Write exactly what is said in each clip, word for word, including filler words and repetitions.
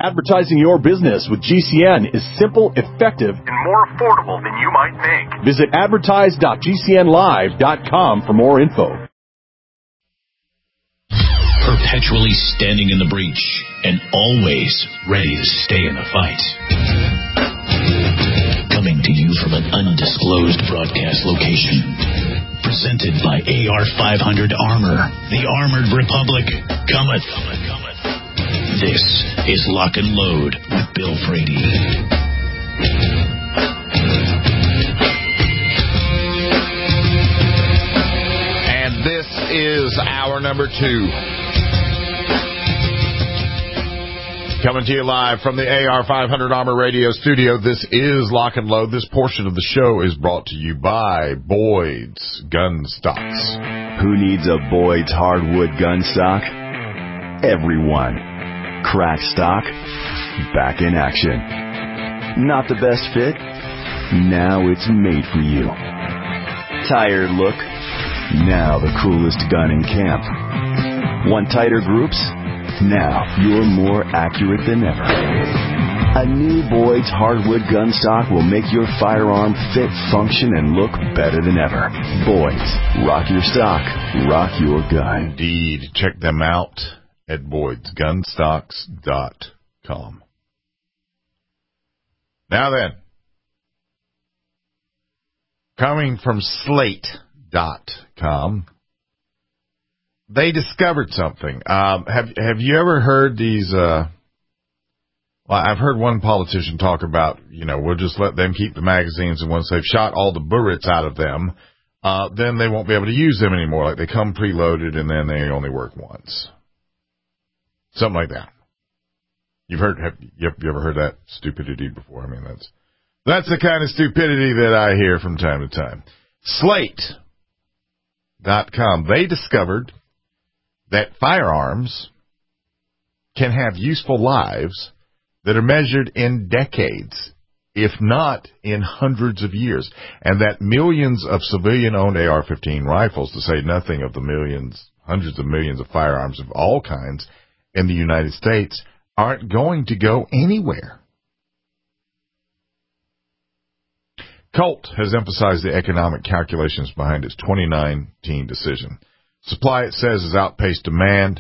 Advertising your business with G C N is simple, effective, and more affordable than you might think. Visit advertise dot g c n live dot com for more info. Perpetually standing in the breach and always ready to stay in the fight. Coming to you from an undisclosed broadcast location. Presented by A R five hundred Armor. The Armored Republic cometh. This is Lock and Load with Bill Frady. And this is hour number two. Coming to you live from the A R five hundred Armor Radio studio, this is Lock and Load. This portion of the show is brought to you by Boyd's Gun Stocks. Who needs a Boyd's hardwood gun stock? Everyone. Crack stock, back in action. Not the best fit? Now it's made for you. Tired look? Now the coolest gun in camp. Want tighter groups? Now you're more accurate than ever. A new Boyd's hardwood gun stock will make your firearm fit, function, and look better than ever. Boyd's. Rock your stock. Rock your gun. Indeed. Check them out at boyds gun stocks dot com. Now then, coming from slate dot com, they discovered something. Um, have have you ever heard these? Uh, well, I've heard one politician talk about, you know, we'll just let them keep the magazines, and once they've shot all the bullets out of them, uh, then they won't be able to use them anymore. Like, they come preloaded, and then they only work once. Something like that. You've heard? Have you ever heard that stupidity before? I mean, that's that's the kind of stupidity that I hear from time to time. slate dot com. They discovered that firearms can have useful lives that are measured in decades, if not in hundreds of years, and that millions of civilian-owned A R fifteen rifles, to say nothing of the millions, hundreds of millions of firearms of all kinds in the United States, aren't going to go anywhere. Colt has emphasized the economic calculations behind its twenty nineteen decision. Supply, it says, has outpaced demand.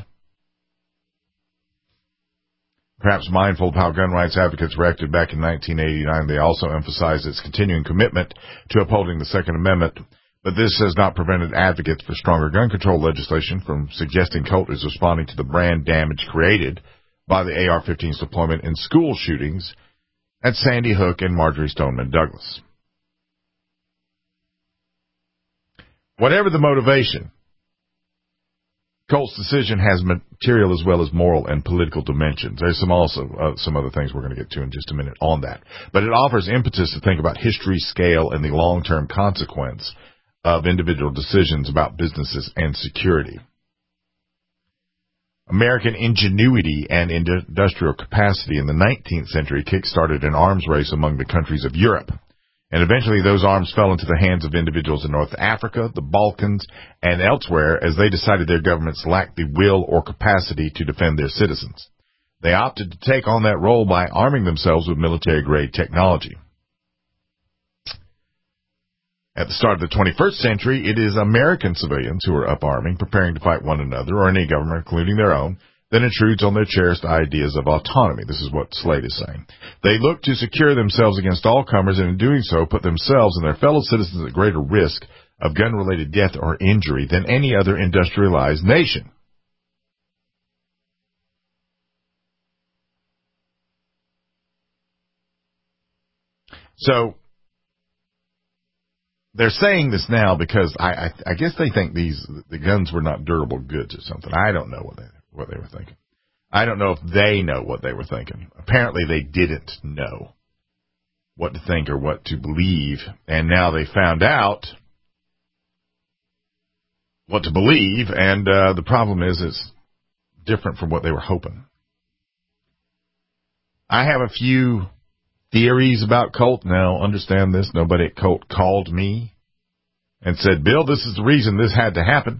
Perhaps mindful of how gun rights advocates reacted back in nineteen eighty-nine, they also emphasize its continuing commitment to upholding the Second Amendment. But this has not prevented advocates for stronger gun control legislation from suggesting Colt is responding to the brand damage created by the A R fifteen's deployment in school shootings at Sandy Hook and Marjorie Stoneman Douglas. Whatever the motivation, Colt's decision has material as well as moral and political dimensions. There's some also uh, some other things we're going to get to in just a minute on that. But it offers impetus to think about history, scale, and the long-term consequence of individual decisions about businesses and security. American ingenuity and industrial capacity in the nineteenth century kick-started an arms race among the countries of Europe. And eventually those arms fell into the hands of individuals in North Africa, the Balkans, and elsewhere as they decided their governments lacked the will or capacity to defend their citizens. They opted to take on that role by arming themselves with military-grade technology. At the start of the twenty-first century, it is American civilians who are up-arming, preparing to fight one another or any government, including their own, that intrudes on their cherished ideas of autonomy. This is what Slate is saying. They look to secure themselves against all comers, and in doing so, put themselves and their fellow citizens at greater risk of gun-related death or injury than any other industrialized nation. So, they're saying this now because I, I, I guess they think these the guns were not durable goods or something. I don't know what they what they were thinking. I don't know if they know what they were thinking. Apparently, they didn't know what to think or what to believe, and now they found out what to believe. And uh, the problem is, it's different from what they were hoping. I have a few theories about Colt. Now, understand this. Nobody at Colt called me and said, Bill, this is the reason this had to happen.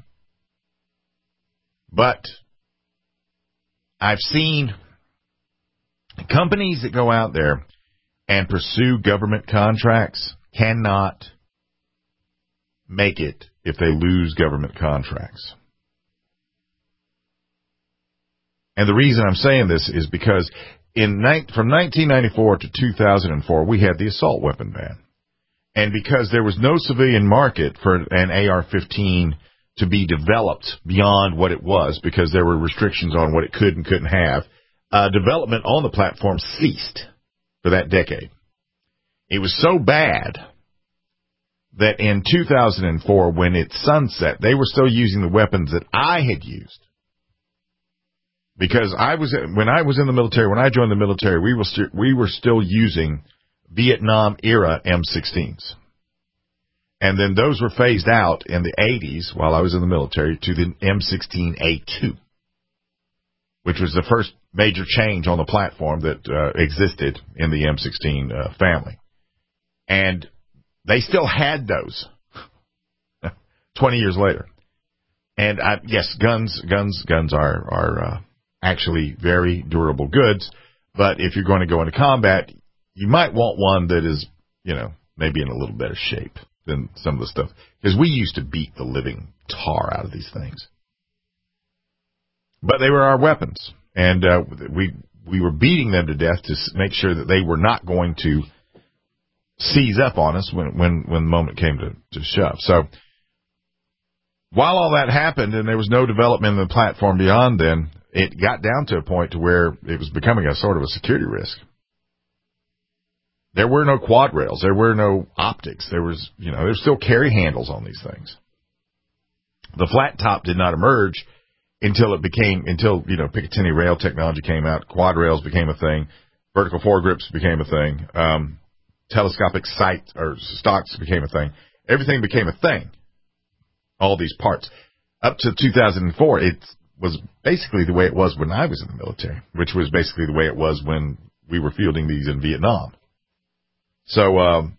But I've seen Companies that go out there and pursue government contracts cannot make it if they lose government contracts. And the reason I'm saying this is because in from nineteen ninety-four to two thousand four, we had the assault weapon ban. And because there was no civilian market for an A R fifteen to be developed beyond what it was, because there were restrictions on what it could and couldn't have, uh, development on the platform ceased for that decade. It was so bad that in two thousand four, when it sunset, they were still using the weapons that I had used. Because I was when I was in the military, when I joined the military, we were st- we were still using Vietnam era M sixteens. And then those were phased out in the eighties while I was in the military to the M sixteen A two, which was the first major change on the platform that uh, existed in the M sixteen uh, family. And they still had those twenty years later. And I, yes, guns, guns, guns are, are uh, actually very durable goods. But if you're going to go into combat, you might want one that is, you know, maybe in a little better shape than some of the stuff. Because we used to beat the living tar out of these things. But they were our weapons. And uh, we we were beating them to death to make sure that they were not going to seize up on us when, when, when the moment came to, to shove. So while all that happened and there was no development in the platform beyond then, it got down to a point to where it was becoming a sort of a security risk. There were no quad rails. There were no optics. There was, you know, there's still carry handles on these things. The flat top did not emerge until it became, until, you know, Picatinny rail technology came out. Quad rails became a thing. Vertical foregrips became a thing. Um, telescopic sight or stocks became a thing. Everything became a thing. All these parts. Up to two thousand four, it was basically the way it was when I was in the military, which was basically the way it was when we were fielding these in Vietnam. So, um,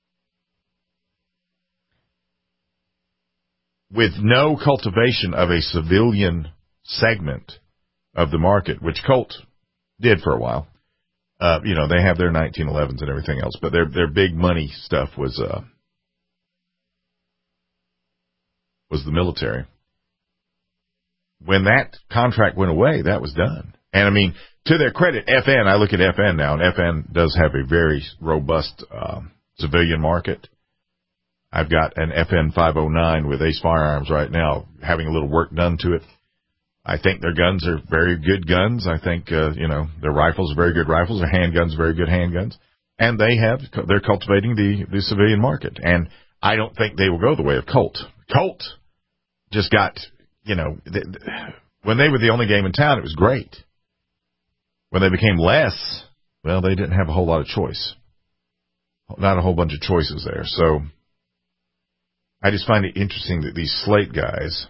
with no cultivation of a civilian segment of the market, which Colt did for a while, uh, you know, they have their nineteen elevens and everything else, but their their big money stuff was uh, was the military. When that contract went away, that was done. And I mean, to their credit, F N, I look at F N now, and F N does have a very robust um, civilian market. I've got an F N five oh nine with Ace Firearms right now, having a little work done to it. I think their guns are very good guns. I think, uh, you know, their rifles are very good rifles. Their handguns are very good handguns. And they have, they're cultivating the, the civilian market. And I don't think they will go the way of Colt. Colt just got, you know, th- th- when they were the only game in town, it was great. When they became less, well, they didn't have a whole lot of choice. Not a whole bunch of choices there. So I just find it interesting that these Slate guys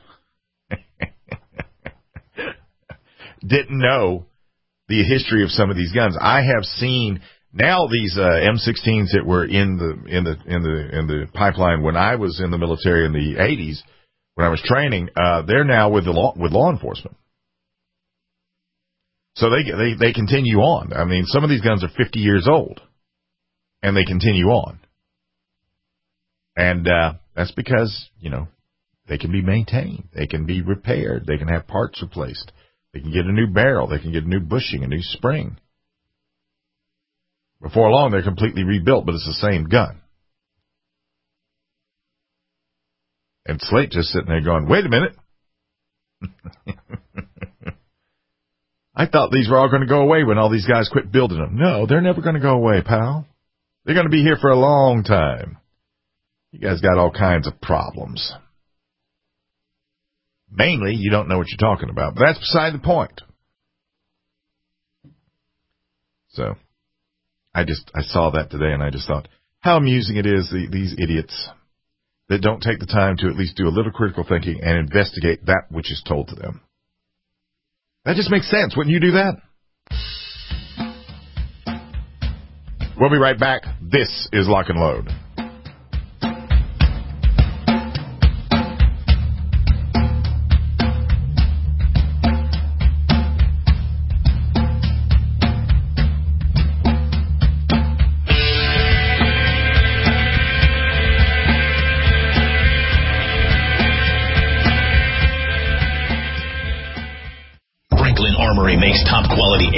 didn't know the history of some of these guns. I have seen now these uh, M sixteens that were in the in the in the in the pipeline when I was in the military in the eighties, when I was training. Uh, they're now with the law, with law enforcement. So they they they continue on. I mean, some of these guns are fifty years old, and they continue on. And uh, that's because, you know, they can be maintained, they can be repaired, they can have parts replaced. They can get a new barrel. They can get a new bushing, a new spring. Before long, they're completely rebuilt, but it's the same gun. And Slate just sitting there going, wait a minute. I thought these were all going to go away when all these guys quit building them. No, they're never going to go away, pal. They're going to be here for a long time. You guys got all kinds of problems. Mainly, you don't know what you're talking about, but that's beside the point. So, I just, I saw that today and I just thought, how amusing it is, the, these idiots that don't take the time to at least do a little critical thinking and investigate that which is told to them. That just makes sense. Wouldn't you do that? We'll be right back. This is Lock and Load.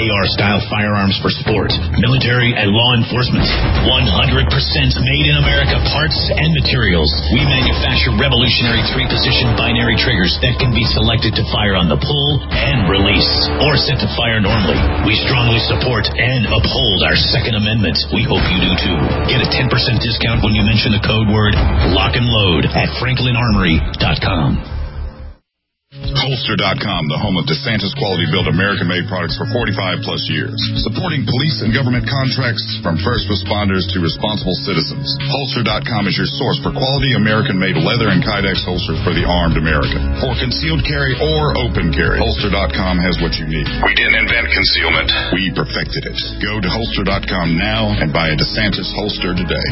A R-style firearms for sport, military, and law enforcement. one hundred percent made in America parts and materials. We manufacture revolutionary three-position binary triggers that can be selected to fire on the pull and release, or set to fire normally. We strongly support and uphold our Second Amendment. We hope you do too. Get a ten percent discount when you mention the code word lock and load at franklin armory dot com. Holster dot com, the home of DeSantis quality built American-made products for forty-five plus years. Supporting police and government contracts from first responders to responsible citizens. Holster dot com is your source for quality American-made leather and Kydex holsters for the armed American. For concealed carry or open carry, Holster dot com has what you need. We didn't invent concealment. We perfected it. Go to Holster dot com now and buy a DeSantis holster today.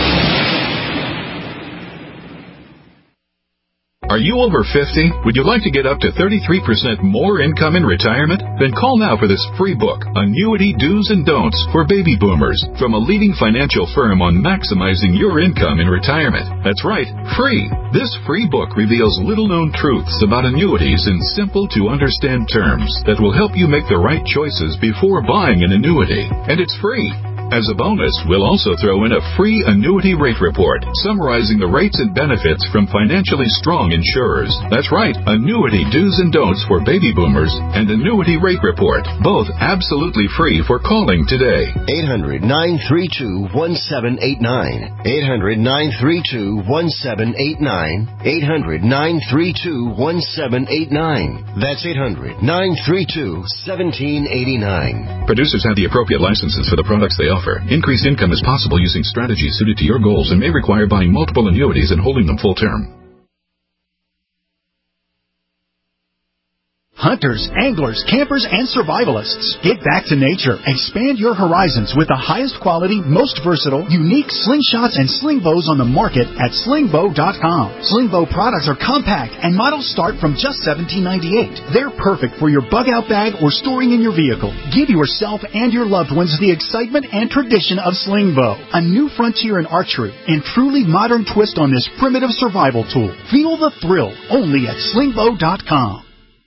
Are you over fifty? Would you like to get up to thirty-three percent more income in retirement? Then call now for this free book, Annuity Do's and Don'ts for Baby Boomers, from a leading financial firm on maximizing your income in retirement. That's right, free. This free book reveals little-known truths about annuities in simple-to-understand terms that will help you make the right choices before buying an annuity. And it's free. As a bonus, we'll also throw in a free annuity rate report summarizing the rates and benefits from financially strong insurers. That's right, Annuity Do's and Don'ts for Baby Boomers and Annuity Rate Report, both absolutely free for calling today. eight hundred, nine three two, one seven eight nine. eight hundred, nine three two, one seven eight nine. eight hundred, nine three two, one seven eight nine. That's eight hundred, nine three two, one seven eight nine. Producers have the appropriate licenses for the products they offer. Increased income is possible using strategies suited to your goals and may require buying multiple annuities and holding them full term. Hunters, anglers, campers, and survivalists. Get back to nature. Expand your horizons with the highest quality, most versatile, unique slingshots and sling bows on the market at sling bow dot com. Sling bow products are compact and models start from just seventeen ninety-eight. They're perfect for your bug-out bag or storing in your vehicle. Give yourself and your loved ones the excitement and tradition of sling bow, a new frontier in archery and truly modern twist on this primitive survival tool. Feel the thrill only at sling bow dot com.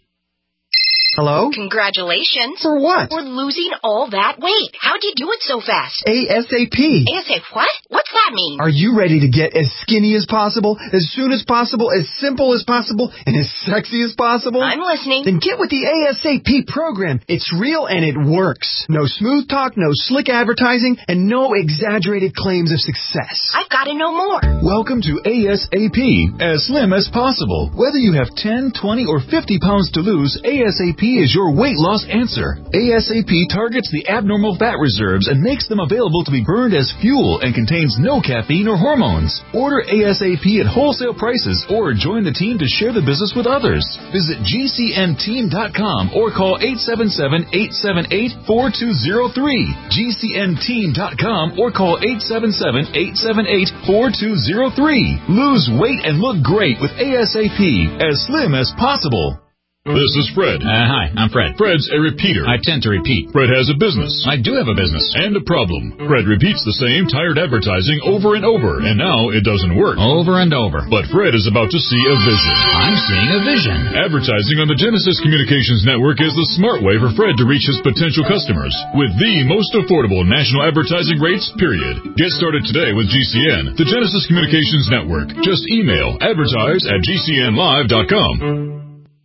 Hello? Congratulations. For what? For losing all that weight. How'd you do it so fast? ASAP. ASAP what? What's that mean? Are you ready to get as skinny as possible, as soon as possible, as simple as possible, and as sexy as possible? I'm listening. Then get with the ASAP program. It's real and it works. No smooth talk, no slick advertising, and no exaggerated claims of success. I've got to know more. Welcome to ASAP, as slim as possible. Whether you have ten, twenty, or fifty pounds to lose, ASAP is your weight loss answer. ASAP targets the abnormal fat reserves and makes them available to be burned as fuel and contains no caffeine or hormones. Order ASAP at wholesale prices or join the team to share the business with others. Visit G C N team dot com or call eight seven seven, eight seven eight, four two zero three. G C N team dot com or call eight seven seven, eight seven eight, four two zero three. Lose weight and look great with ASAP, as slim as possible. This is Fred. Uh, hi, I'm Fred. Fred's a repeater. I tend to repeat. Fred has a business. I do have a business. And a problem. Fred repeats the same tired advertising over and over, and now it doesn't work. Over and over. But Fred is about to see a vision. I'm seeing a vision. Advertising on the Genesis Communications Network is the smart way for Fred to reach his potential customers with the most affordable national advertising rates, period. Get started today with G C N, the Genesis Communications Network. Just email advertise at G C N live dot com.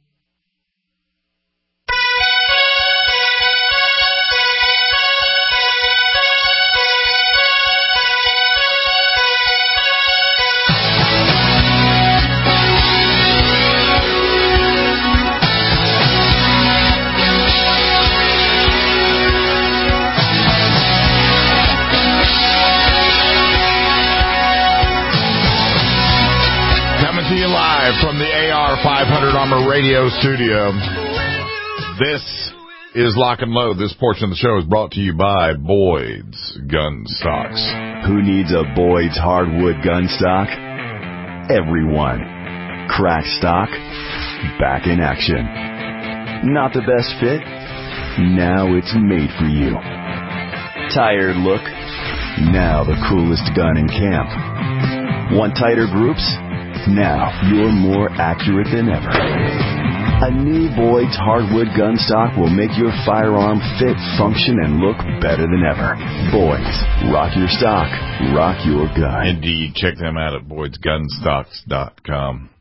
From the A R five hundred Armor Radio Studio, this is Lock and Load. This portion of the show is brought to you by Boyd's Gun Stocks. Who needs a Boyd's hardwood gun stock? Everyone. Crack stock, back in action. Not the best fit? Now it's made for you. Tired look? Now the coolest gun in camp. Want tighter groups? Now you're more accurate than ever. A new Boyd's hardwood gun stock will make your firearm fit, function, and look better than ever. Boyd's. Rock your stock. Rock your gun. Indeed. Check them out at boyds gun stocks dot com.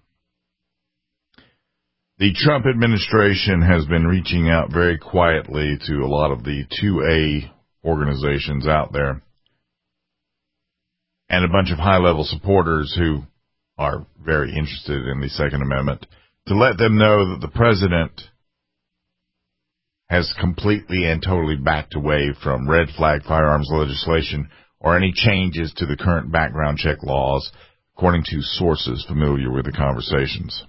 The Trump administration has been reaching out very quietly to a lot of the two A organizations out there and a bunch of high-level supporters who are very interested in the Second Amendment to let them know that the president has completely and totally backed away from red flag firearms legislation or any changes to the current background check laws, according to sources familiar with the conversations.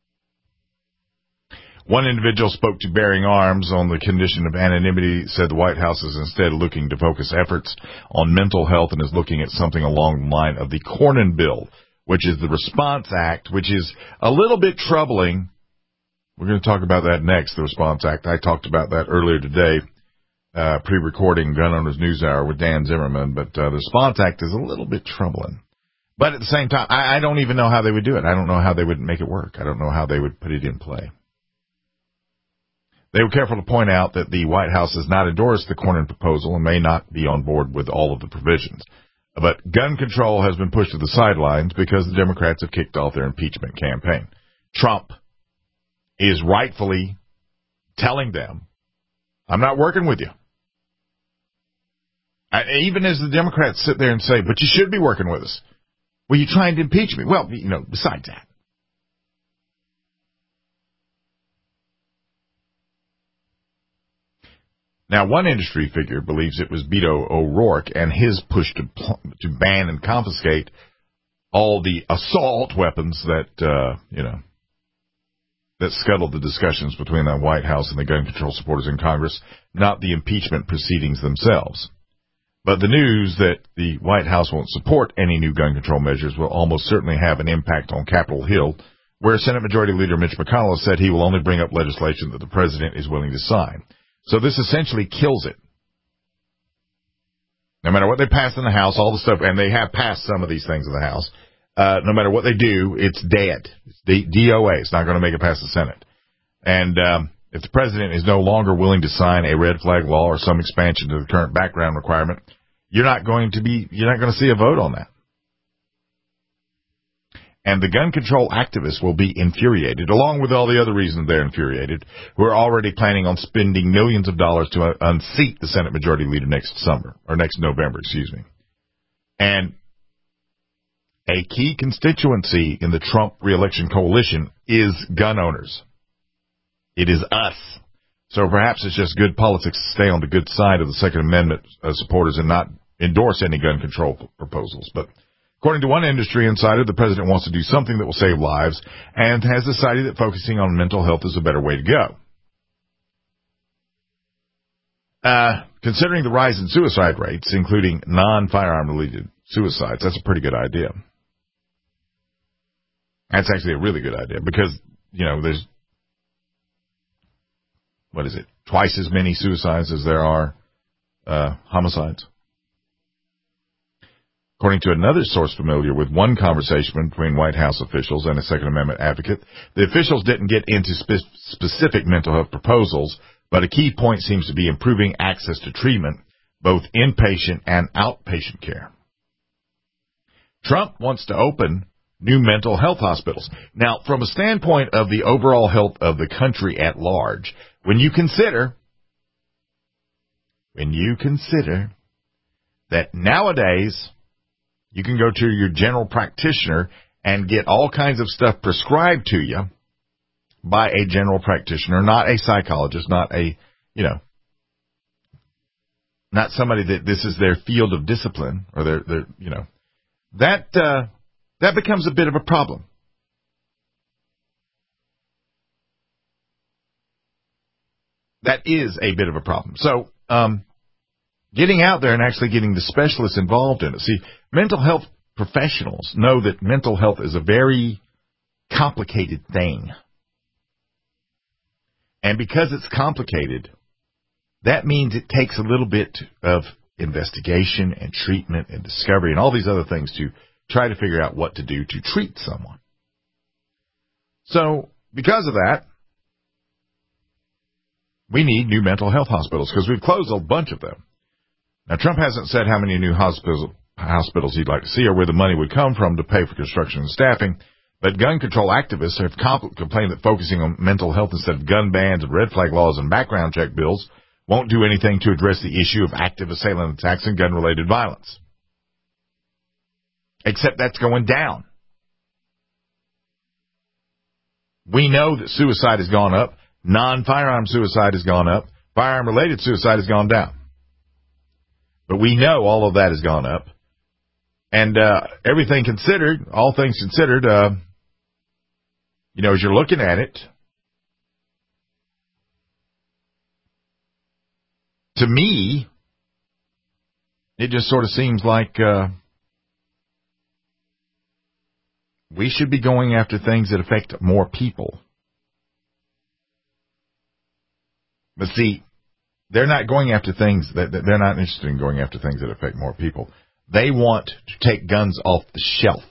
One individual spoke to Bearing Arms on the condition of anonymity, said the White House is instead looking to focus efforts on mental health and is looking at something along the line of the Cornyn Bill, which is the Response Act, which is a little bit troubling. We're going to talk about that next, the Response Act. I talked about that earlier today, uh, pre-recording Gun Owners News Hour with Dan Zimmerman, but uh, the Response Act is a little bit troubling. But at the same time, I, I don't even know how they would do it. I don't know how they would make it work. I don't know how they would put it in play. They were careful to point out that the White House has not endorsed the Cornyn proposal and may not be on board with all of the provisions. But gun control has been pushed to the sidelines because the Democrats have kicked off their impeachment campaign. Trump is rightfully telling them, I'm not working with you. I, even as the Democrats sit there and say, but you should be working with us. Well, you're trying to impeach me. Well, you know, besides that. Now, one industry figure believes it was Beto O'Rourke and his push to to ban and confiscate all the assault weapons that, uh, you know, that scuttled the discussions between the White House and the gun control supporters in Congress, not the impeachment proceedings themselves. But the news that the White House won't support any new gun control measures will almost certainly have an impact on Capitol Hill, where Senate Majority Leader Mitch McConnell said he will only bring up legislation that the president is willing to sign. So this essentially kills it. No matter what they pass in the House, all the stuff, and they have passed some of these things in the House, uh, no matter what they do, it's dead. It's D O A. It's not going to make it past the Senate. And um, if the president is no longer willing to sign a red flag law or some expansion to the current background requirement, you're not going to be, you're not going to see a vote on that. And the gun control activists will be infuriated, along with all the other reasons they're infuriated, who are already planning on spending millions of dollars to unseat the Senate Majority Leader next summer, or next November, excuse me. And a key constituency in the Trump reelection coalition is gun owners. It is us. So perhaps it's just good politics to stay on the good side of the Second Amendment uh, supporters and not endorse any gun control proposals. But according to one industry insider, the president wants to do something that will save lives and has decided that focusing on mental health is a better way to go. Uh, considering the rise in suicide rates, including non-firearm-related suicides, that's a pretty good idea. That's actually a really good idea because, you know, there's, what is it, twice as many suicides as there are uh, homicides. According to another source familiar with one conversation between White House officials and a Second Amendment advocate, the officials didn't get into spe- specific mental health proposals, but a key point seems to be improving access to treatment, both inpatient and outpatient care. Trump wants to open new mental health hospitals. Now, from a standpoint of the overall health of the country at large, when you consider, when you consider that nowadays you can go to your general practitioner and get all kinds of stuff prescribed to you by a general practitioner, not a psychologist, not a, you know, not somebody that this is their field of discipline or their, their you know, that, uh, that becomes a bit of a problem. That is a bit of a problem. So, um, getting out there and actually getting the specialists involved in it. See, mental health professionals know that mental health is a very complicated thing. And because it's complicated, that means it takes a little bit of investigation and treatment and discovery and all these other things to try to figure out what to do to treat someone. So, because of that, We need new mental health hospitals because we've closed a bunch of them. Now, Trump hasn't said how many new hospitals hospitals he'd like to see or where the money would come from to pay for construction and staffing, but gun control activists have compl- complained that focusing on mental health instead of gun bans and red flag laws and background check bills won't do anything to address the issue of active assailant attacks and gun-related violence. Except that's going down. We know that suicide has gone up. Non-firearm suicide has gone up. Firearm-related suicide has gone down. But we know all of that has gone up. And uh, everything considered, all things considered, uh, you know, as you're looking at it, to me, it just sort of seems like uh, we should be going after things that affect more people. But see, they're not going after things that, that they're not interested in going after things that affect more people. They want to take guns off the shelf.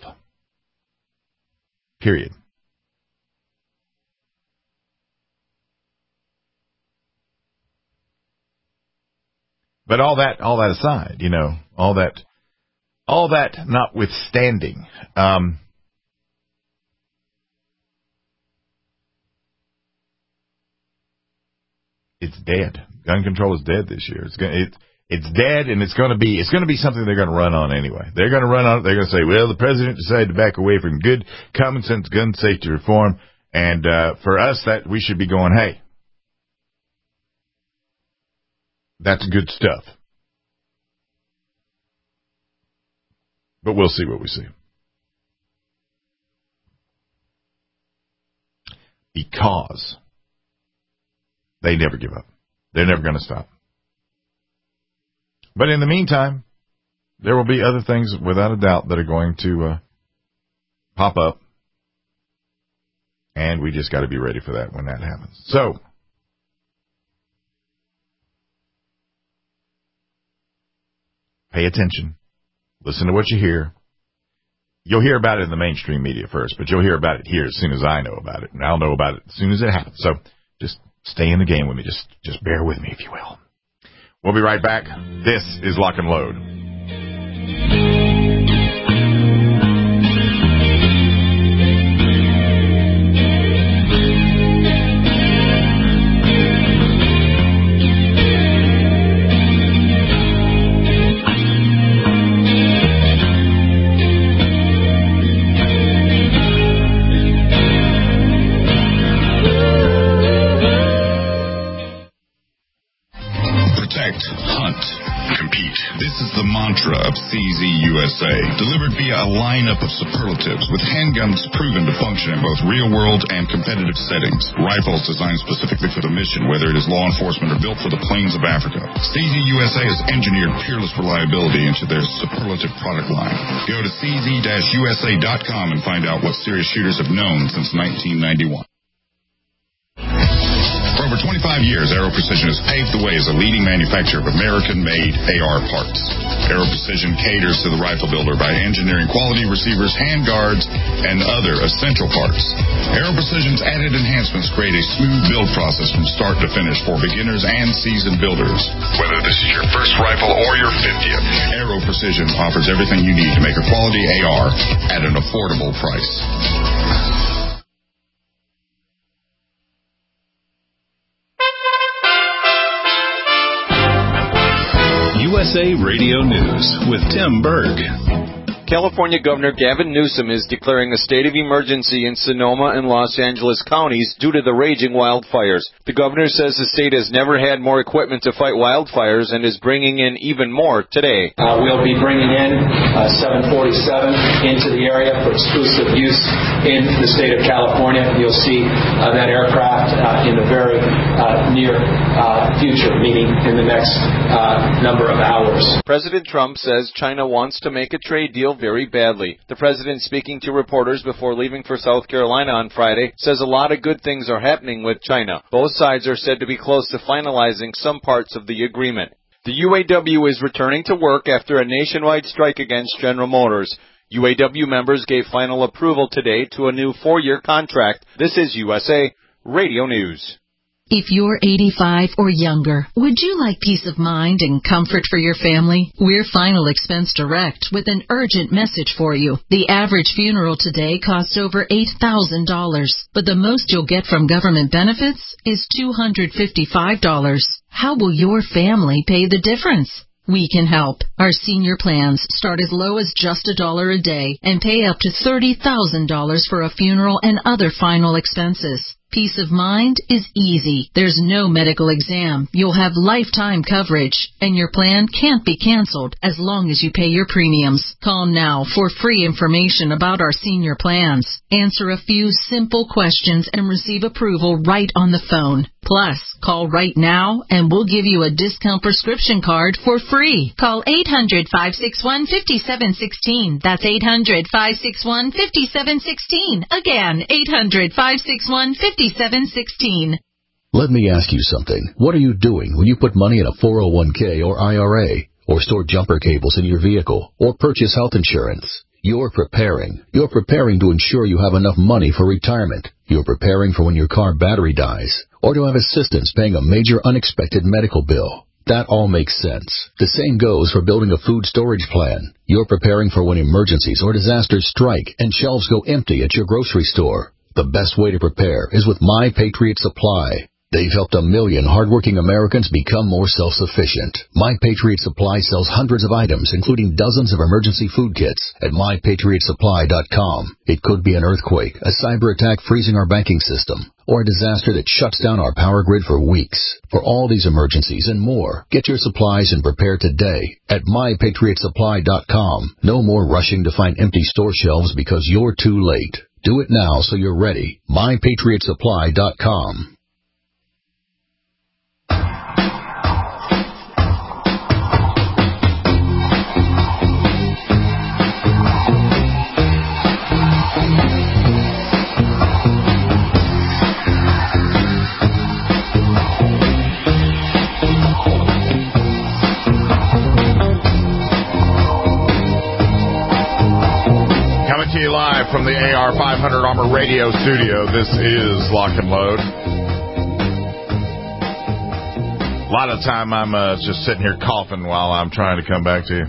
Period. But all that, all that aside, you know, all that, all that notwithstanding, um, it's dead. Gun control is dead this year. It's going it, it's dead, and it's going to be it's going to be something they're going to run on anyway. They're going to run on it. They're going to say, well, the president decided to back away from good common sense gun safety reform, and uh, for us, that we should be going, hey, that's good stuff. But we'll see what we see. Because they never give up. They're never going to stop. But in the meantime, there will be other things, without a doubt, that are going to uh, pop up. And we just got to be ready for that when that happens. So, pay attention. Listen to what you hear. You'll hear about it in the mainstream media first, but you'll hear about it here as soon as I know about it. And I'll know about it as soon as it happens. So, just stay in the game with me. Just, just bear with me, if you will. We'll be right back. This is Lock and Load. Of C Z U S A, delivered via a lineup of superlatives with handguns proven to function in both real-world and competitive settings. Rifles designed specifically for the mission, whether it is law enforcement or built for the plains of Africa. C Z U S A has engineered peerless reliability into their superlative product line. Go to C Z U S A dot com and find out what serious shooters have known since nineteen ninety-one. For over twenty-five years, Aero Precision has paved the way as a leading manufacturer of American-made A R parts. Aero Precision caters to the rifle builder by engineering quality receivers, handguards, and other essential parts. Aero Precision's added enhancements create a smooth build process from start to finish for beginners and seasoned builders. Whether this is your first rifle or your fiftieth, Aero Precision offers everything you need to make a quality A R at an affordable price. U S A Radio News with Tim Berg. California Governor Gavin Newsom is declaring a state of emergency in Sonoma and Los Angeles counties due to the raging wildfires. The governor says the state has never had more equipment to fight wildfires and is bringing in even more today. Uh, we'll be bringing in uh, seven forty-seven into the area for exclusive use in the state of California. You'll see uh, that aircraft uh, in the very uh, near uh, future, meaning in the next uh, number of hours. President Trump says China wants to make a trade deal very badly. The president, speaking to reporters before leaving for South Carolina on Friday, says a lot of good things are happening with China. Both sides are said to be close to finalizing some parts of the agreement. The U A W is returning to work after a nationwide strike against General Motors. U A W members gave final approval today to a new four-year contract. This is U S A Radio News. If you're eighty-five or younger, would you like peace of mind and comfort for your family? We're Final Expense Direct with an urgent message for you. The average funeral today costs over eight thousand dollars, but the most you'll get from government benefits is two hundred fifty-five dollars. How will your family pay the difference? We can help. Our senior plans start as low as just a dollar a day and pay up to thirty thousand dollars for a funeral and other final expenses. Peace of mind is easy. There's no medical exam. You'll have lifetime coverage, and your plan can't be canceled as long as you pay your premiums. Call now for free information about our senior plans. Answer a few simple questions and receive approval right on the phone. Plus, call right now and we'll give you a discount prescription card for free. Call eight hundred, five six one, five seven one six. That's eight hundred, five six one, five seven one six. Again, eight hundred, five six one, five seven one six. Let me ask you something. What are you doing when you put money in a four oh one k or I R A, or store jumper cables in your vehicle, or purchase health insurance? You're preparing. You're preparing to ensure you have enough money for retirement. You're preparing for when your car battery dies, or to have assistance paying a major unexpected medical bill. That all makes sense. The same goes for building a food storage plan. You're preparing for when emergencies or disasters strike and shelves go empty at your grocery store. The best way to prepare is with My Patriot Supply. They've helped a million hardworking Americans become more self-sufficient. My Patriot Supply sells hundreds of items, including dozens of emergency food kits at my patriot supply dot com. It could be an earthquake, a cyber attack freezing our banking system, or a disaster that shuts down our power grid for weeks. For all these emergencies and more, get your supplies and prepare today at my patriot supply dot com. No more rushing to find empty store shelves because you're too late. Do it now so you're ready. my patriot supply dot com. To you live from the A R five hundred Armor Radio studio. This is Lock and Load. A lot of time I'm uh, just sitting here coughing while I'm trying to come back to you.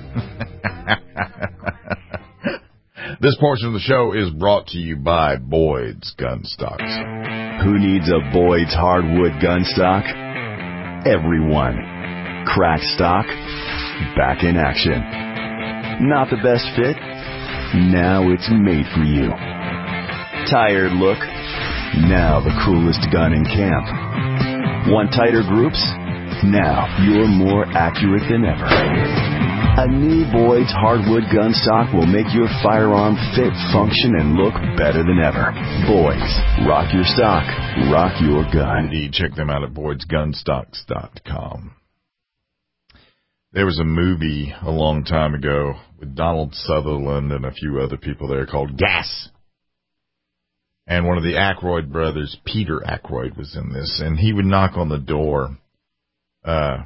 This portion of the show is brought to you by Boyd's Gun Stocks. Who needs a Boyd's hardwood gun stock? Everyone. Crack stock, back in action. Not the best fit? Now it's made for you. Tired look? Now the coolest gun in camp. Want tighter groups? Now you're more accurate than ever. A new Boyd's hardwood gun stock will make your firearm fit, function, and look better than ever. Boyd's. Rock your stock. Rock your gun. Indeed. Check them out at boyds gun stocks dot com. There was a movie a long time ago with Donald Sutherland and a few other people there called Gas. And one of the Aykroyd brothers, Peter Aykroyd, was in this. And he would knock on the door. Uh,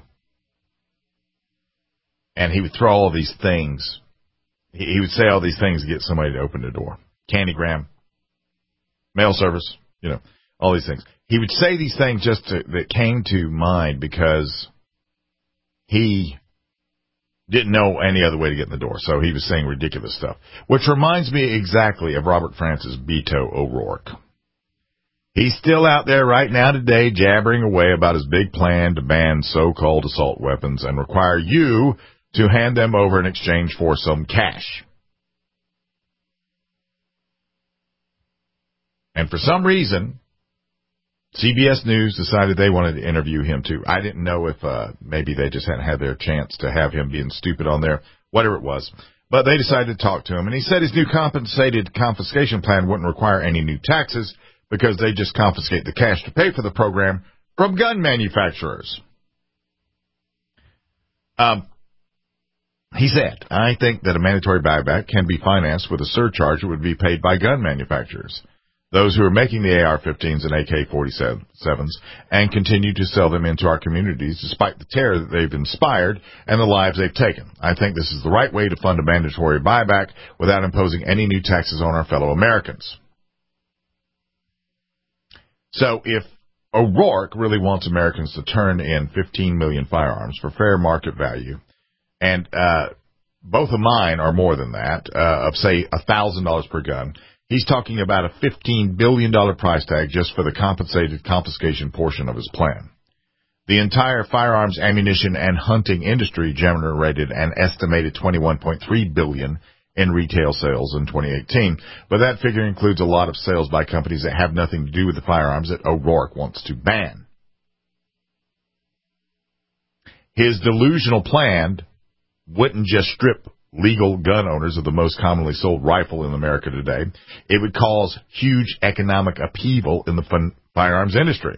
and he would throw all these things. He, he would say all these things to get somebody to open the door. Candygram, mail service, you know, all these things. He would say these things just to, that came to mind because he didn't know any other way to get in the door, so he was saying ridiculous stuff. Which reminds me exactly of Robert Francis Beto O'Rourke. He's still out there right now today jabbering away about his big plan to ban so-called assault weapons and require you to hand them over in exchange for some cash. And for some reason, C B S News decided they wanted to interview him, too. I didn't know if uh, maybe they just hadn't had their chance to have him being stupid on there, whatever it was. But they decided to talk to him. And he said his new compensated confiscation plan wouldn't require any new taxes because they just confiscate the cash to pay for the program from gun manufacturers. Um, he said, I think that a mandatory buyback can be financed with a surcharge that would be paid by gun manufacturers. Those who are making the A R fifteens and A K forty-sevens and continue to sell them into our communities despite the terror that they've inspired and the lives they've taken. I think this is the right way to fund a mandatory buyback without imposing any new taxes on our fellow Americans. So if O'Rourke really wants Americans to turn in fifteen million firearms for fair market value. And uh, both of mine are more than that, uh, of, say, one thousand dollars per gun. He's talking about a fifteen billion dollars price tag just for the compensated confiscation portion of his plan. The entire firearms, ammunition, and hunting industry generated an estimated twenty-one point three billion dollars in retail sales in twenty eighteen, but that figure includes a lot of sales by companies that have nothing to do with the firearms that O'Rourke wants to ban. His delusional plan wouldn't just strip legal gun owners of the most commonly sold rifle in America today. It would cause huge economic upheaval in the fun- firearms industry.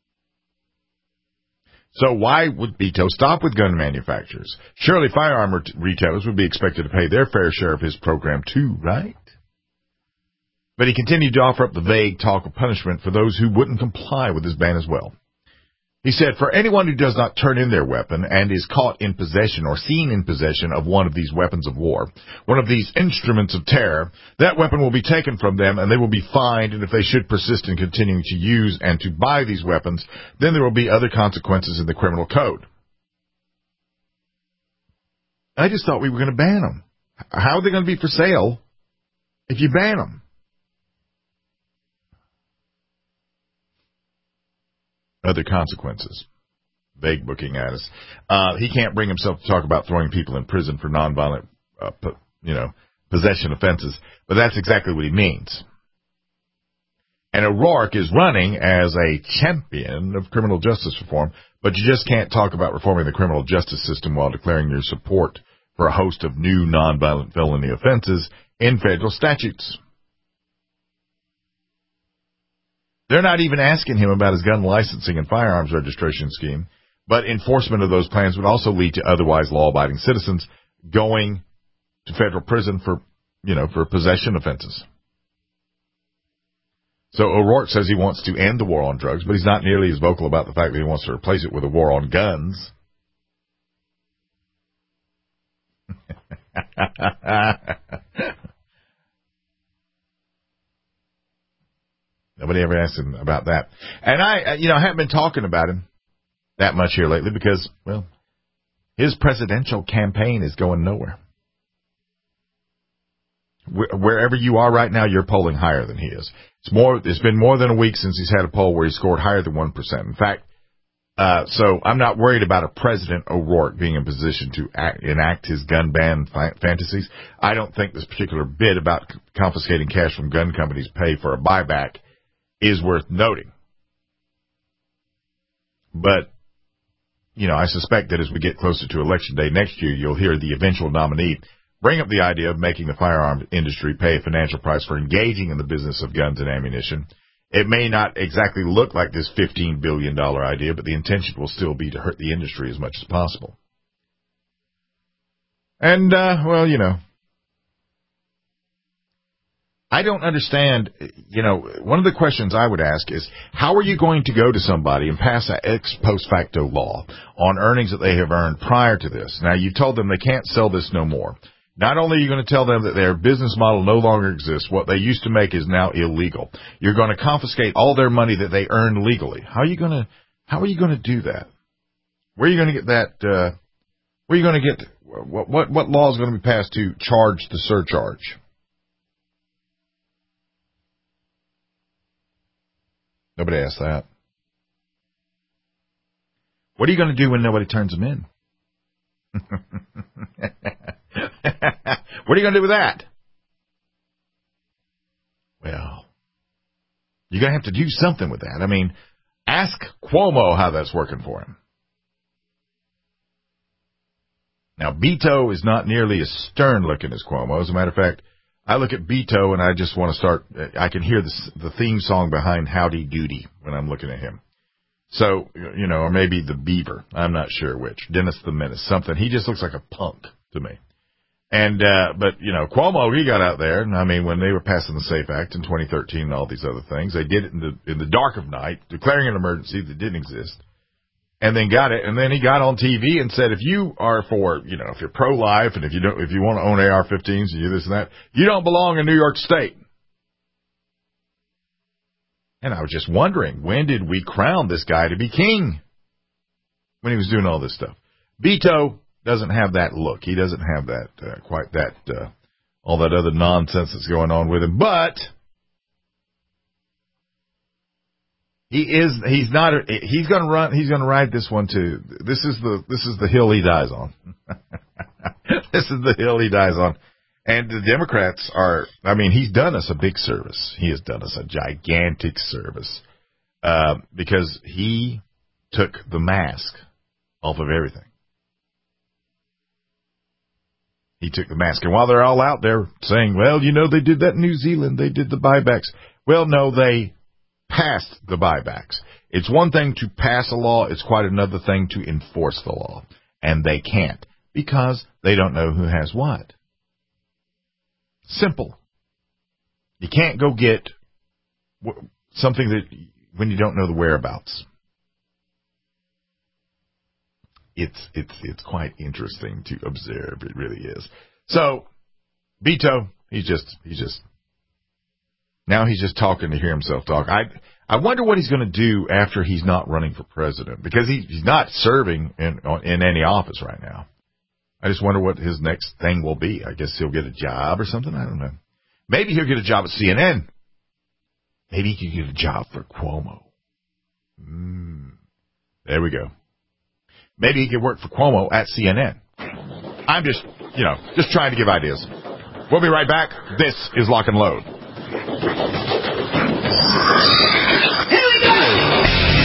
So why would Beto stop with gun manufacturers? Surely firearm ret- retailers would be expected to pay their fair share of his program too, right? But he continued to offer up the vague talk of punishment for those who wouldn't comply with his ban as well. He said, for anyone who does not turn in their weapon and is caught in possession or seen in possession of one of these weapons of war, one of these instruments of terror, that weapon will be taken from them and they will be fined, and if they should persist in continuing to use and to buy these weapons, then there will be other consequences in the criminal code. I just thought we were going to ban them. How are they going to be for sale if you ban them? Other consequences. Vague booking at us. Uh, he can't bring himself to talk about throwing people in prison for nonviolent, uh, you know, possession offenses, but that's exactly what he means. And O'Rourke is running as a champion of criminal justice reform, but you just can't talk about reforming the criminal justice system while declaring your support for a host of new nonviolent felony offenses in federal statutes. They're not even asking him about his gun licensing and firearms registration scheme, but enforcement of those plans would also lead to otherwise law-abiding citizens going to federal prison for, you know, for possession offenses. So O'Rourke says he wants to end the war on drugs, but he's not nearly as vocal about the fact that he wants to replace it with a war on guns. Nobody ever asked him about that. And I, you know, I haven't been talking about him that much here lately because, well, his presidential campaign is going nowhere. Wherever you are right now, you're polling higher than he is. It's more. It's been more than a week since he's had a poll where he scored higher than one percent. In fact, uh, so I'm not worried about a President O'Rourke being in position to act, enact his gun ban fi- fantasies. I don't think this particular bit about confiscating cash from gun companies to pay for a buyback is worth noting. But, you know, I suspect that as we get closer to Election Day next year, you'll hear the eventual nominee bring up the idea of making the firearms industry pay a financial price for engaging in the business of guns and ammunition. It may not exactly look like this fifteen billion dollars idea, but the intention will still be to hurt the industry as much as possible. And, uh, well, you know, I don't understand, you know, one of the questions I would ask is, how are you going to go to somebody and pass an ex post facto law on earnings that they have earned prior to this? Now, you told them they can't sell this no more. Not only are you going to tell them that their business model no longer exists, what they used to make is now illegal. You're going to confiscate all their money that they earned legally. How are you going to, how are you going to do that? Where are you going to get that, uh, where are you going to get, what, what, what law is going to be passed to charge the surcharge? Nobody asked that. What are you going to do when nobody turns them in? What are you going to do with that? Well, you're going to have to do something with that. I mean, ask Cuomo how that's working for him. Now, Beto is not nearly as stern-looking as Cuomo. As a matter of fact, I look at Beto and I just want to start, I can hear the, the theme song behind Howdy Doody when I'm looking at him. So, you know, or maybe the Beaver. I'm not sure which. Dennis the Menace, something. He just looks like a punk to me. And, uh, but, you know, Cuomo, he got out there. And I mean, when they were passing the SAFE Act in twenty thirteen and all these other things, they did it in the, in the dark of night, declaring an emergency that didn't exist. And then got it. And then he got on T V and said, if you are for, you know, if you're pro-life and if you don't, if you want to own A R fifteens and you this and that, you don't belong in New York State. And I was just wondering, when did we crown this guy to be king? When he was doing all this stuff. Beto doesn't have that look. He doesn't have that, uh, quite that, uh, all that other nonsense that's going on with him. But he is, he's not, he's going to run, he's going to ride this one too. This is the, this is the hill he dies on. This is the hill he dies on. And the Democrats are, I mean, he's done us a big service. He has done us a gigantic service, uh, because he took the mask off of everything. He took the mask. And while they're all out there saying, well, you know, they did that in New Zealand. They did the buybacks. Well, no, they passed the buybacks. It's one thing to pass a law. It's quite another thing to enforce the law. And they can't because they don't know who has what. Simple. You can't go get something that when you don't know the whereabouts. It's it's it's quite interesting to observe. It really is. So, Beto, he's just he's just now he's just talking to hear himself talk. I I wonder what he's going to do after he's not running for president, because he, he's not serving in in any office right now. I just wonder what his next thing will be. I guess he'll get a job or something. I don't know. Maybe he'll get a job at C N N. Maybe he can get a job for Cuomo. Mm, there we go. Maybe he could work for Cuomo at C N N. I'm just, you know, just trying to give ideas. We'll be right back. This is Lock and Load. Here we go!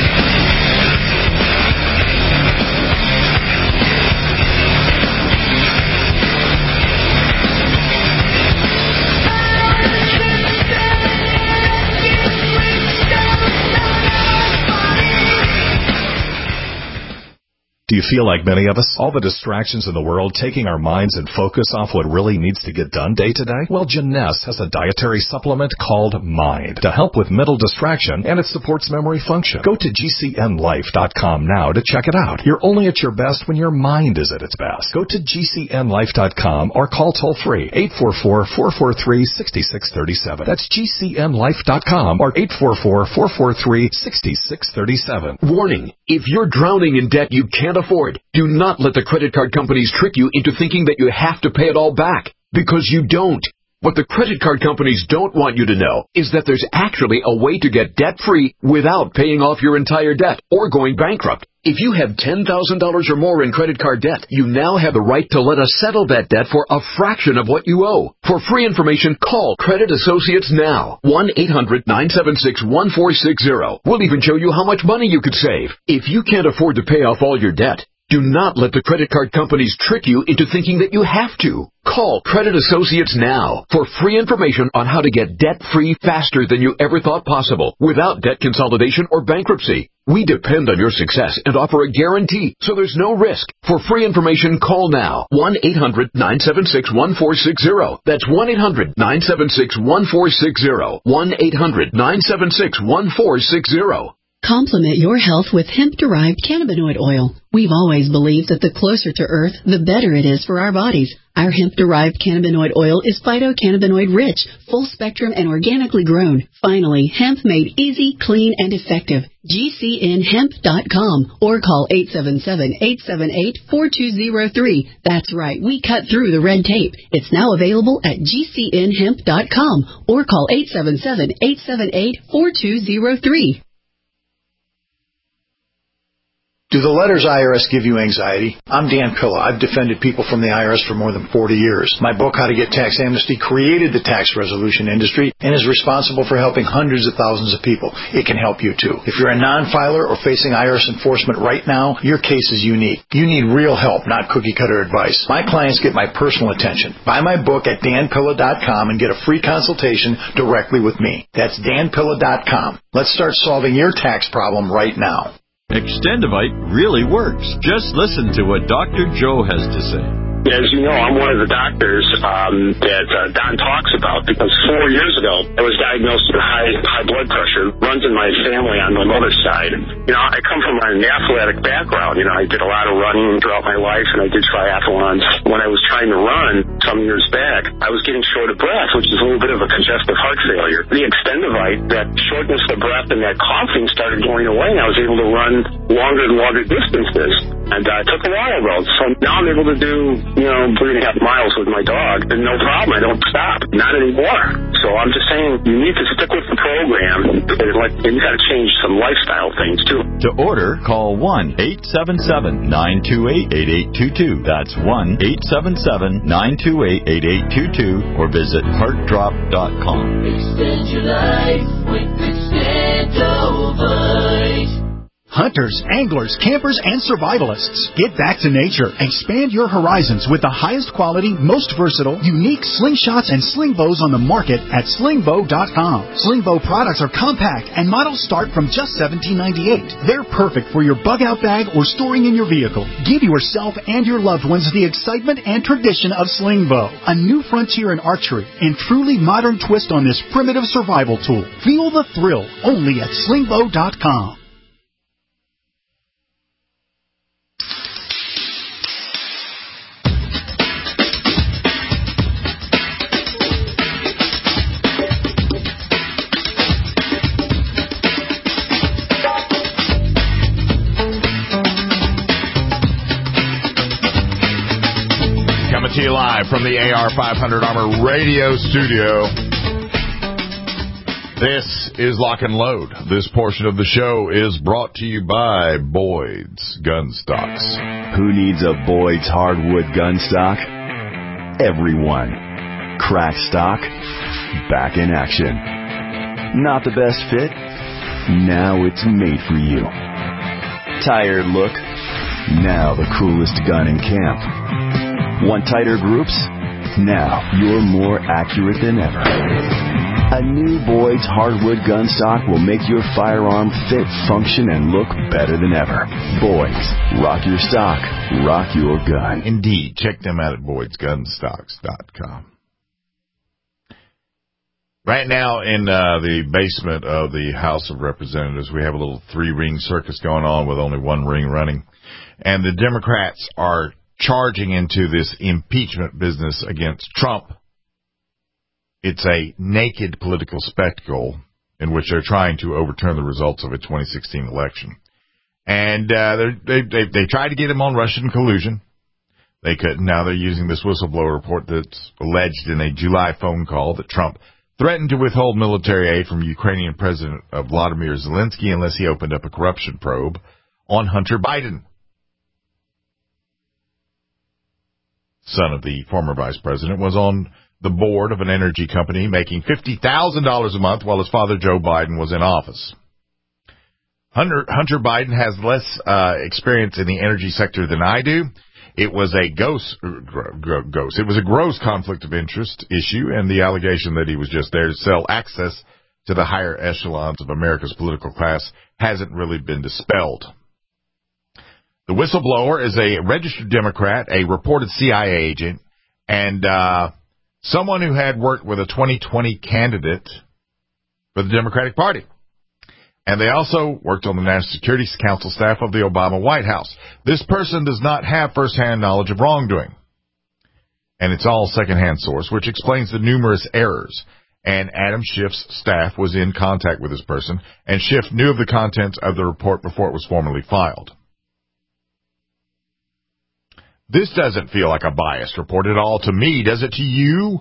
Do you feel like many of us? All the distractions in the world taking our minds and focus off what really needs to get done day to day? Well, Jeunesse has a dietary supplement called Mind to help with mental distraction, and it supports memory function. Go to G C N life dot com now to check it out. You're only at your best when your mind is at its best. Go to G C N life dot com or call toll free eight four four, four four three, six six three seven. That's G C N life dot com or eight four four, four four three, six six three seven. Warning, if you're drowning in debt you can't afford, do not let the credit card companies trick you into thinking that you have to pay it all back, because you don't. What the credit card companies don't want you to know is that there's actually a way to get debt-free without paying off your entire debt or going bankrupt. If you have ten thousand dollars or more in credit card debt, you now have the right to let us settle that debt for a fraction of what you owe. For free information, call Credit Associates now. one eight hundred, nine seven six, one four six zero. We'll even show you how much money you could save. If you can't afford to pay off all your debt, do not let the credit card companies trick you into thinking that you have to. Call Credit Associates now for free information on how to get debt-free faster than you ever thought possible without debt consolidation or bankruptcy. We depend on your success and offer a guarantee, so there's no risk. For free information, call now. one eight hundred, nine seven six, one four six zero. That's one eight hundred, nine seven six, one four six zero. one eight hundred, nine seven six, one four six zero. Complement your health with hemp-derived cannabinoid oil. We've always believed that the closer to Earth, the better it is for our bodies. Our hemp-derived cannabinoid oil is phytocannabinoid-rich, full-spectrum, and organically grown. Finally, hemp made easy, clean, and effective. G C N hemp dot com or call eight seven seven, eight seven eight, four two zero three. That's right, we cut through the red tape. It's now available at G C N hemp dot com or call eight seven seven, eight seven eight, four two zero three. Do the letters I R S give you anxiety? I'm Dan Pilla. I've defended people from the I R S for more than forty years. My book, How to Get Tax Amnesty, created the tax resolution industry and is responsible for helping hundreds of thousands of people. It can help you too. If you're a non-filer or facing I R S enforcement right now, your case is unique. You need real help, not cookie-cutter advice. My clients get my personal attention. Buy my book at Dan Pilla dot com and get a free consultation directly with me. That's Dan Pilla dot com. Let's start solving your tax problem right now. Extendivite really works. Just listen to what Doctor Joe has to say. As you know, I'm one of the doctors um, that uh, Don talks about, because four years ago I was diagnosed with high high blood pressure. Runs in my family on my mother's side. You know, I come from an athletic background. You know, I did a lot of running throughout my life, and I did triathlons. When I was trying to run some years back, neck, I was getting short of breath, which is a little bit of a congestive heart failure. The extendovite, that shortness of breath and that coughing started going away, and I was able to run longer and longer distances. And uh, it took a while, though. So now I'm able to do, you know, three and a half miles with my dog, and no problem. I don't stop. Not anymore. So I'm just saying, you need to stick with the program, and, like, and you got to change some lifestyle things, too. To order, call one eight seven seven, nine two eight, eight eight two two. That's one eight seven seven, nine two eight, eight eight two two, or visit heart drop dot com. Extend your life with Extendovite. Hunters, anglers, campers, and survivalists. Get back to nature. Expand your horizons with the highest quality, most versatile, unique slingshots and sling bows on the market at sling bow dot com. Sling bow products are compact and models start from just seventeen ninety-eight. They're perfect for your bug out bag or storing in your vehicle. Give yourself and your loved ones the excitement and tradition of sling bow. A new frontier in archery and truly modern twist on this primitive survival tool. Feel the thrill only at sling bow dot com. To you live from the A R five hundred Armor Radio Studio. This is Lock and Load. This portion of the show is brought to you by Boyd's Gun Stocks. Who needs a Boyd's hardwood gun stock? Everyone. Crack stock, back in action. Not the best fit? Now it's made for you. Tired look? Now the coolest gun in camp. Want tighter groups? Now you're more accurate than ever. A new Boyd's hardwood gun stock will make your firearm fit, function, and look better than ever. Boyd's. Rock your stock. Rock your gun. Indeed. Check them out at boyds gun stocks dot com. Right now in uh, the basement of the House of Representatives, we have a little three-ring circus going on with only one ring running. And the Democrats are charging into this impeachment business against Trump. It's a naked political spectacle in which they're trying to overturn the results of a twenty sixteen election. And uh, they they they tried to get him on Russian collusion. They couldn't. Now they're using this whistleblower report that's alleged in a July phone call that Trump threatened to withhold military aid from Ukrainian President Vladimir Zelensky unless he opened up a corruption probe on Hunter Biden, son of the former vice president, was on the board of an energy company making fifty thousand dollars a month while his father Joe Biden was in office. Hunter, Hunter Biden has less uh, experience in the energy sector than I do. It was a ghost, ghost. It was a gross conflict of interest issue, and the allegation that he was just there to sell access to the higher echelons of America's political class hasn't really been dispelled. The whistleblower is a registered Democrat, a reported C I A agent, and uh, someone who had worked with a twenty twenty candidate for the Democratic Party. And they also worked on the National Security Council staff of the Obama White House. This person does not have firsthand knowledge of wrongdoing. And it's all secondhand source, which explains the numerous errors. And Adam Schiff's staff was in contact with this person, and Schiff knew of the contents of the report before it was formally filed. This doesn't feel like a biased report at all to me, does it to you?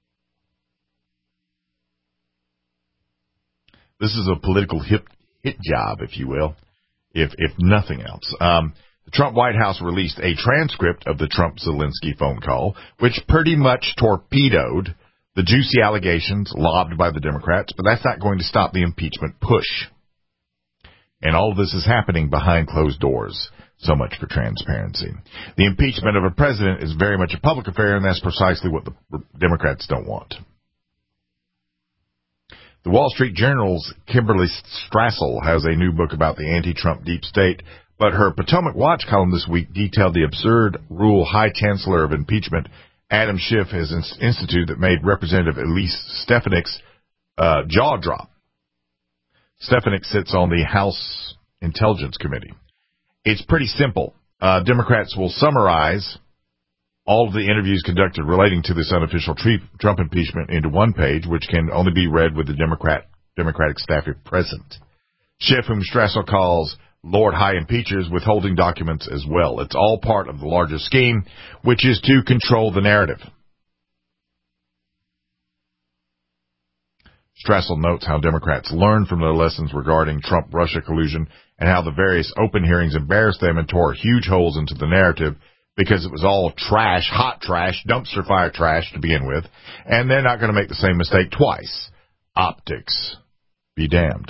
This is a political hit, hit job, if you will, if if nothing else. Um, the Trump White House released a transcript of the Trump-Zelensky phone call, which pretty much torpedoed the juicy allegations lobbed by the Democrats, but that's not going to stop the impeachment push. And all of this is happening behind closed doors. So much for transparency. The impeachment of a president is very much a public affair, and that's precisely what the Democrats don't want. The Wall Street Journal's Kimberly Strassel has a new book about the anti-Trump deep state, but her Potomac Watch column this week detailed the absurd rule High Chancellor of Impeachment Adam Schiff has instituted that made Representative Elise Stefanik's uh, jaw drop. Stefanik sits on the House Intelligence Committee. It's pretty simple. Uh, Democrats will summarize all of the interviews conducted relating to this unofficial Trump impeachment into one page, which can only be read with the Democrat Democratic staff if present. Schiff, whom Strassel calls Lord High Impeachers, withholding documents as well. It's all part of the larger scheme, which is to control the narrative. Strassel notes how Democrats learned from their lessons regarding Trump-Russia collusion and how the various open hearings embarrassed them and tore huge holes into the narrative because it was all trash, hot trash, dumpster fire trash to begin with, and they're not going to make the same mistake twice. Optics be damned.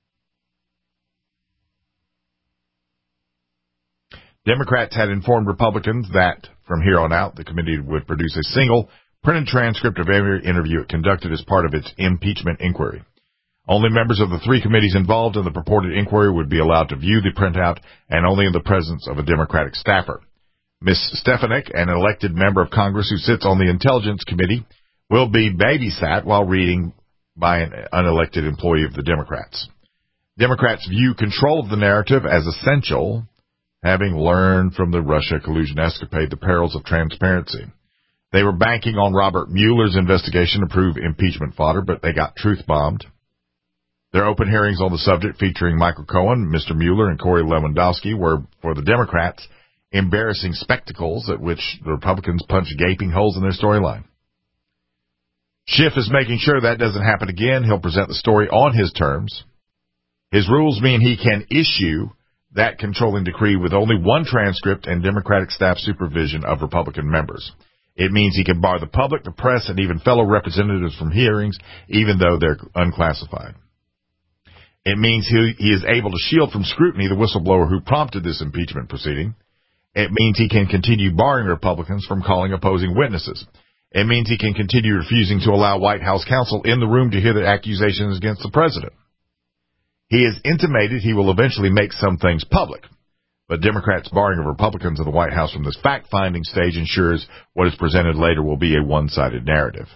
Democrats had informed Republicans that, from here on out, the committee would produce a single printed transcript of every interview it conducted as part of its impeachment inquiry. Only members of the three committees involved in the purported inquiry would be allowed to view the printout, and only in the presence of a Democratic staffer. Miz Stefanik, an elected member of Congress who sits on the Intelligence Committee, will be babysat while reading by an unelected employee of the Democrats. Democrats view control of the narrative as essential, having learned from the Russia collusion escapade the perils of transparency. They were banking on Robert Mueller's investigation to prove impeachment fodder, but they got truth-bombed. Their open hearings on the subject, featuring Michael Cohen, Mister Mueller, and Corey Lewandowski, were, for the Democrats, embarrassing spectacles at which the Republicans punched gaping holes in their storyline. Schiff is making sure that doesn't happen again. He'll present the story on his terms. His rules mean he can issue that controlling decree with only one transcript and Democratic staff supervision of Republican members. It means he can bar the public, the press, and even fellow representatives from hearings, even though they're unclassified. It means he, he is able to shield from scrutiny the whistleblower who prompted this impeachment proceeding. It means he can continue barring Republicans from calling opposing witnesses. It means he can continue refusing to allow White House counsel in the room to hear the accusations against the president. He has intimated he will eventually make some things public, but Democrats' barring of Republicans in the White House from this fact-finding stage ensures what is presented later will be a one-sided narrative.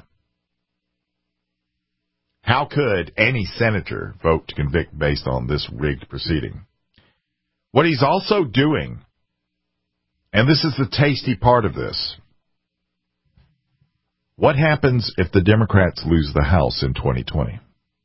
How could any senator vote to convict based on this rigged proceeding? What he's also doing, and this is the tasty part of this, what happens if the Democrats lose the House in twenty twenty?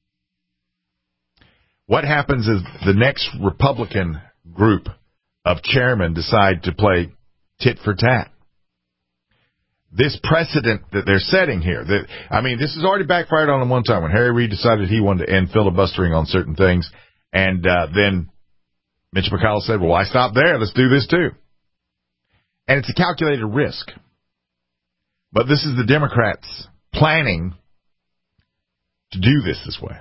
What happens if the next Republican group of chairmen decide to play tit for tat? This precedent that they're setting here, that I mean, this has already backfired on them one time when Harry Reid decided he wanted to end filibustering on certain things, and uh, then Mitch McConnell said, well, why stop there? Let's do this too. And it's a calculated risk. But this is the Democrats planning to do this this way.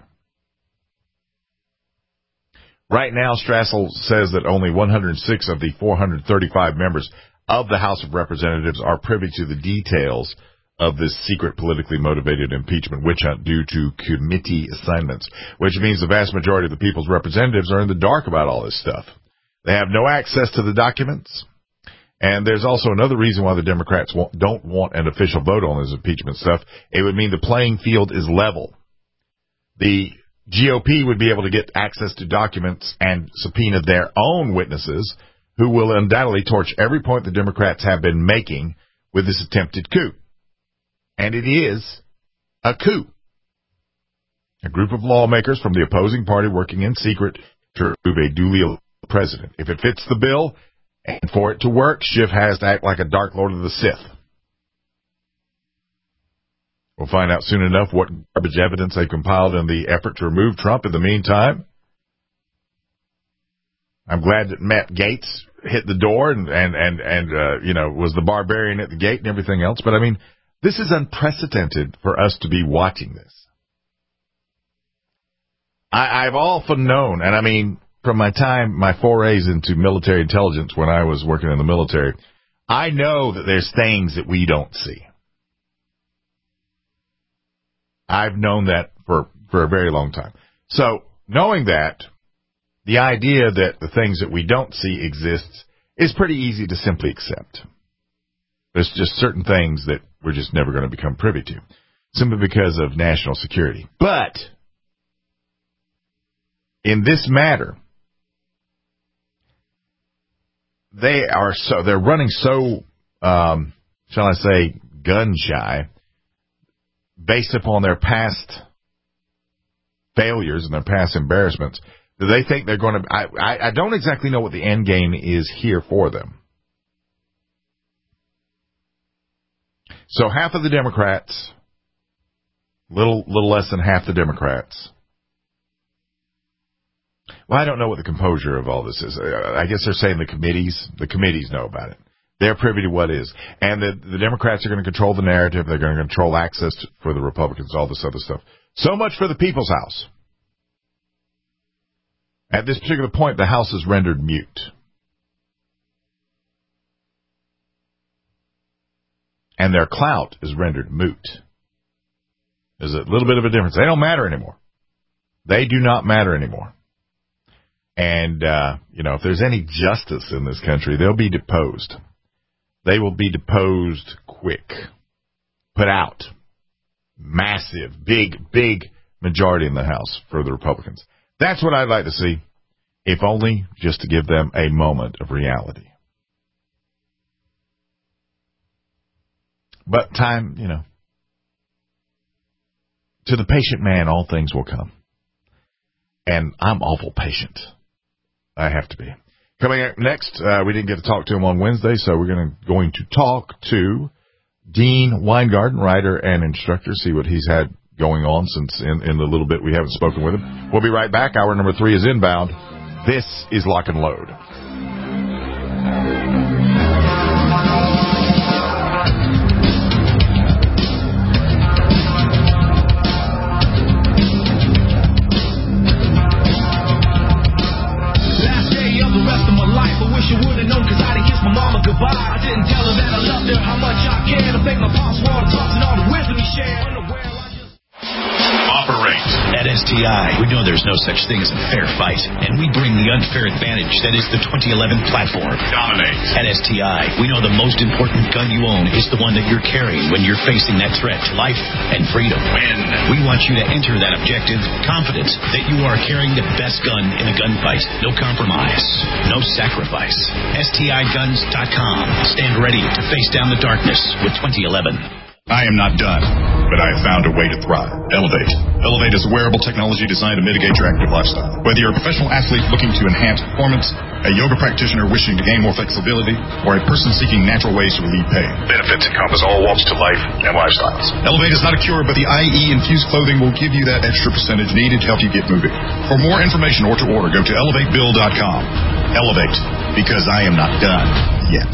Right now, Strassel says that only one hundred six of the four hundred thirty-five members of the House of Representatives are privy to the details of this secret politically motivated impeachment witch hunt due to committee assignments, which means the vast majority of the people's representatives are in the dark about all this stuff. They have no access to the documents. And there's also another reason why the Democrats don't want an official vote on this impeachment stuff. It would mean the playing field is level. The G O P would be able to get access to documents and subpoena their own witnesses, who will undoubtedly torch every point the Democrats have been making with this attempted coup. And it is a coup. A group of lawmakers from the opposing party working in secret to remove a duly elected president. If it fits the bill, and for it to work, Schiff has to act like a Dark Lord of the Sith. We'll find out soon enough what garbage evidence they compiled in the effort to remove Trump. In the meantime, I'm glad that Matt Gaetz hit the door and, and, and, and uh, you know, was the barbarian at the gate and everything else. But, I mean, this is unprecedented for us to be watching this. I, I've often known, and I mean, from my time, my forays into military intelligence when I was working in the military, I know that there's things that we don't see. I've known that for, for a very long time. So, knowing that, the idea that the things that we don't see exist is pretty easy to simply accept. There's just certain things that we're just never going to become privy to, simply because of national security. But, in this matter, they are so, they're running so, um, shall I say, gun shy, based upon their past failures and their past embarrassments. Do they think they're going to? I, I, I don't exactly know what the end game is here for them. So half of the Democrats, little little less than half the Democrats. Well, I don't know what the composure of all this is. I guess they're saying the committees, the committees know about it. They're privy to what is. And the, the Democrats are going to control the narrative. They're going to control access to, for the Republicans, all this other stuff. So much for the People's House. At this particular point, the House is rendered mute. And their clout is rendered moot. There's a little bit of a difference. They don't matter anymore. They do not matter anymore. And, uh, you know, if there's any justice in this country, they'll be deposed. They will be deposed quick. Put out. Massive, big, big majority in the House for the Republicans. That's what I'd like to see, if only just to give them a moment of reality. But time, you know, to the patient man, all things will come. And I'm awful patient. I have to be. Coming up next, uh, we didn't get to talk to him on Wednesday, so we're going to going to talk to Dean Weingarten, writer and instructor, see what he's had going on since in, in the little bit we haven't spoken with him. We'll be right back. Hour number three is inbound. This is Lock and Load. I didn't tell her that I loved her, how much I care to thank my pops for all the talks and all the wisdom he shared. Operate. At S T I, we know there's no such thing as a fair fight, and we bring the unfair advantage that is the twenty eleven platform. Dominate. At S T I, we know the most important gun you own is the one that you're carrying when you're facing that threat to life and freedom. Win. We want you to enter that objective confident that you are carrying the best gun in a gunfight. No compromise. No sacrifice. S T I guns dot com. Stand ready to face down the darkness with twenty eleven. I am not done, but I have found a way to thrive. Elevate. Elevate is a wearable technology designed to mitigate your active lifestyle. Whether you're a professional athlete looking to enhance performance, a yoga practitioner wishing to gain more flexibility, or a person seeking natural ways to relieve pain, benefits encompass all walks to life and lifestyles. Elevate is not a cure, but the I E-infused clothing will give you that extra percentage needed to help you get moving. For more information or to order, go to elevate bill dot com. Elevate, because I am not done yet.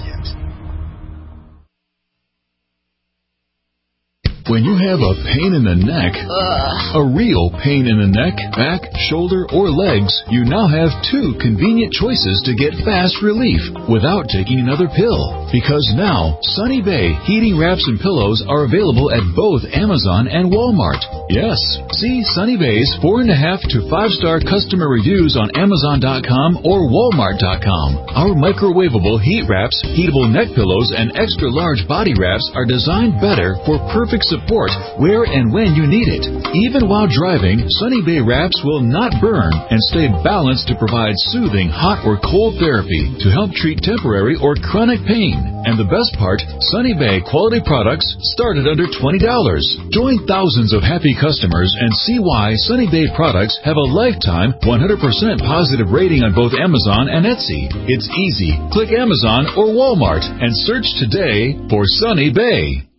When you have a pain in the neck, Ugh. a real pain in the neck, back, shoulder, or legs, you now have two convenient choices to get fast relief without taking another pill. Because now, Sunny Bay heating wraps and pillows are available at both Amazon and Walmart. Yes, see Sunny Bay's four and a half to five star customer reviews on Amazon dot com or Walmart dot com. Our microwavable heat wraps, heatable neck pillows, and extra large body wraps are designed better for perfect support where and when you need it. Even while driving, Sunny Bay wraps will not burn and stay balanced to provide soothing hot or cold therapy to help treat temporary or chronic pain. And the best part, Sunny Bay quality products start at under twenty dollars. Join thousands of happy customers and see why Sunny Bay products have a lifetime one hundred percent positive rating on both Amazon and Etsy. It's easy. Click Amazon or Walmart and search today for Sunny Bay.